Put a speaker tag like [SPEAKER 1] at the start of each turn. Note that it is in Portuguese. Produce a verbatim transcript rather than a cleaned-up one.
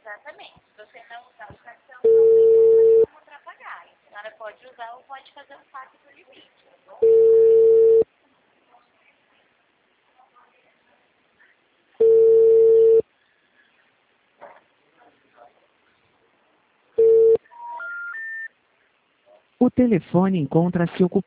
[SPEAKER 1] Exatamente. Se você não usar o cartão, não tem como para pagar. A senhora pode usar ou pode fazer um saque do limite, tá bom?
[SPEAKER 2] O telefone encontra-se ocupado.